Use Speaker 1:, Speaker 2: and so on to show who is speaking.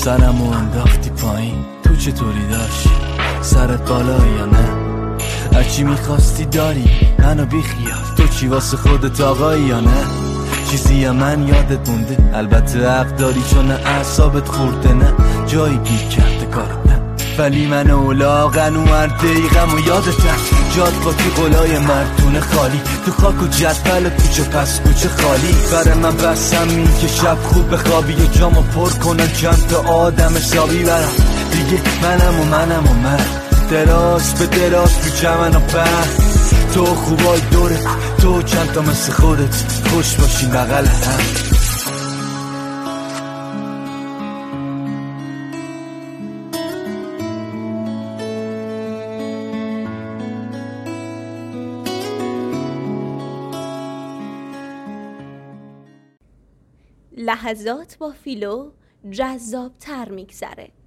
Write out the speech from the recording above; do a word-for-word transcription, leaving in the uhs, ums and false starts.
Speaker 1: سرمو انداختی پایین، تو چطوری داشتی؟ سرت بالایی یا نه؟ هرچی میخواستی داری، منو بیخیال، تو چی واسه خودت آقایی یا نه؟ چیزی یا من یادت مونده؟ البته حق داری چون اعصابت خورده، نه جایی گیر کرده کارم نه، ولی من اولاغن و هر دقیقم و یادتم جاد با تو قلای مردونه خالی، تو خاک و جدول کوچه پس کوچه خالی. برای من بسم این که شب خوب بخوابی و جامو پر کنن چند تا آدم حسابی برم دیگه، منم و منم و من دراز به دراز تو چمن و بند، تو خوبای دورت، تو چند تا مثل خودت، خوش باشین بغل هم.
Speaker 2: لحظات با فیلو جذاب تر میگذره.